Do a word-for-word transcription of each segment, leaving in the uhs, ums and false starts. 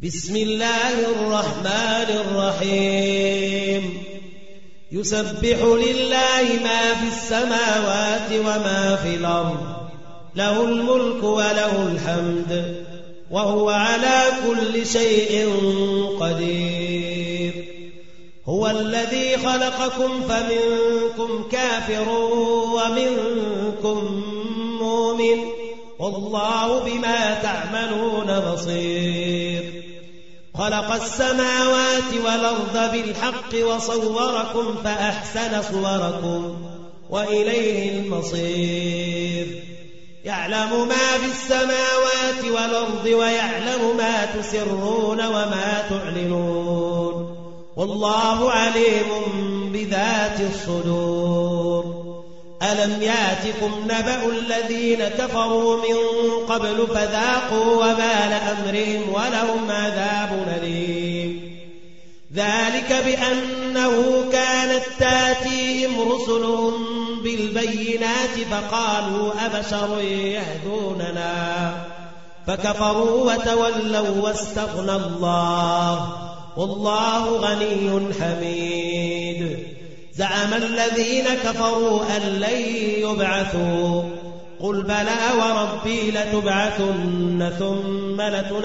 بسم الله الرحمن الرحيم يسبح لله ما في السماوات وما في الأرض له الملك وله الحمد وهو على كل شيء قدير هو الذي خلقكم فمنكم كافر ومنكم مؤمن والله بما تعملون بصير خلق السماوات والأرض بالحق وصوركم فأحسن صوركم وإليه المصير يعلم ما في السماوات والأرض ويعلم ما تسرون وما تعلنون والله عليم بذات الصدور ألم ياتكم نبأ الذين كفروا من قبل فذاقوا وبال أمرهم ولهم عذاب أليم ذلك بأنه كانت تاتيهم رسلهم بالبينات فقالوا أبشر يهدوننا فكفروا وتولوا واستغنى الله والله غني حميد زعم الذين كفروا أن لن يبعثوا قل بلى وربي لتبعثن ثم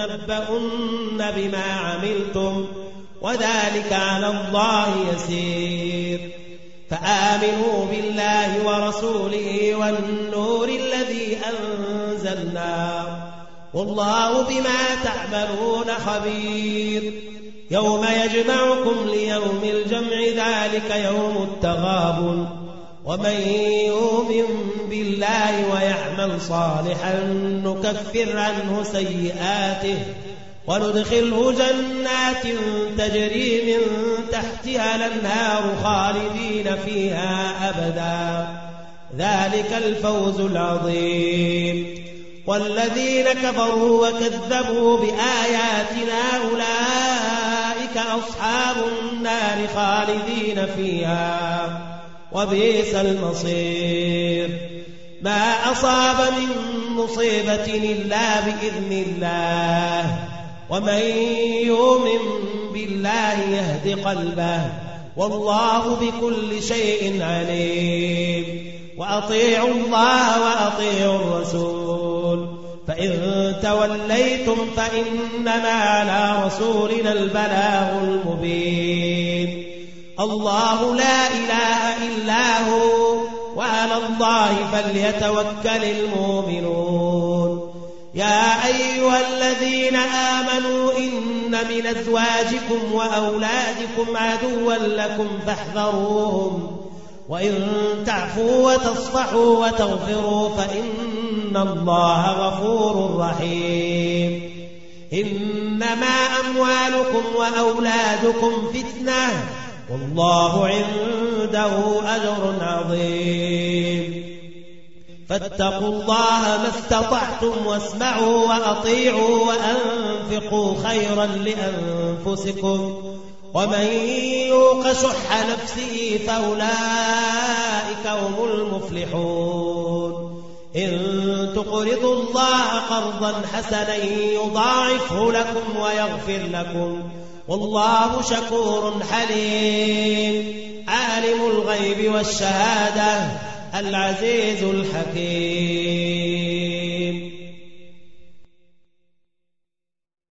لتنبؤن بما عملتم وذلك على الله يسير فآمنوا بالله ورسوله والنور الذي أنزلنا والله بما تعملون خبير يوم يجمعكم ليوم الجمع ذلك يوم التغابن ومن يؤمن بالله ويعمل صالحا نكفر عنه سيئاته وندخله جنات تجري من تحتها الأنهار خالدين فيها أبدا ذلك الفوز العظيم والذين كفروا وكذبوا بآياتنا أولئك أصحاب النار خالدين فيها وبئس المصير ما أصاب من مصيبة إلا بإذن الله ومن يؤمن بالله يهد قلبه والله بكل شيء عليم وأطيعوا الله وأطيعوا الرسول فإن توليتم فإنما على رسولنا البلاغ المبين الله لا إله إلا هو وعلى الله فليتوكل المؤمنون يا أيها الذين آمنوا إن من أزواجكم وأولادكم عدوا لكم فاحذروهم وإن تعفوا وتصفحوا وتغفروا فإن الله غفور رحيم إنما أموالكم وأولادكم فتنة والله عنده أجر عظيم فاتقوا الله ما استطعتم واسمعوا وأطيعوا وأنفقوا خيرا لأنفسكم ومن يوق شح نفسه فأولئك هم المفلحون إن تقرضوا الله قرضا حسنا يضاعفه لكم ويغفر لكم والله شكور حليم عالم الغيب والشهادة العزيز الحكيم